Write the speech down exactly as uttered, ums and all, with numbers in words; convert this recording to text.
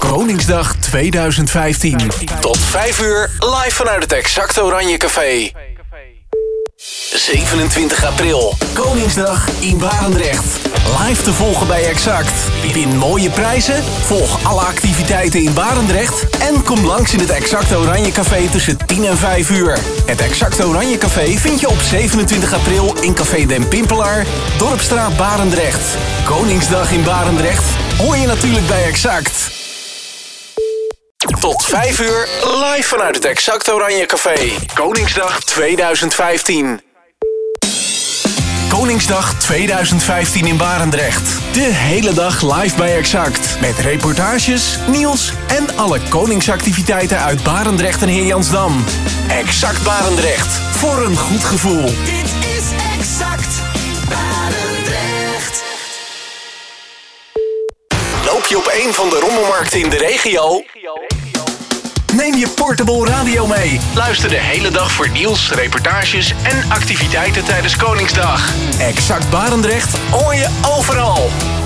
Koningsdag tweeduizend vijftien. Tot vijf uur live vanuit het Exact Oranje Café. zevenentwintig april, Koningsdag in Barendrecht. Live te volgen bij Exact. Win mooie prijzen, volg alle activiteiten in Barendrecht en kom langs in het Exact Oranje Café tussen tien en vijf uur. Het Exact Oranje Café vind je op zevenentwintig april in Café Den Pimpelaar, Dorpstraat Barendrecht. Koningsdag in Barendrecht hoor je natuurlijk bij Exact. Tot vijf uur live vanuit het Exact Oranje Café. Koningsdag tweeduizend vijftien. Koningsdag tweeduizend vijftien in Barendrecht. De hele dag live bij Exact. Met reportages, nieuws en alle koningsactiviteiten uit Barendrecht en Heerjansdam. Exact Barendrecht. Voor een goed gevoel. Dit is Exact Barendrecht. Loop je op een van de rommelmarkten in de regio? Neem je portable radio mee. Luister de hele dag voor nieuws, reportages en activiteiten tijdens Koningsdag. Exact Barendrecht hoor je overal.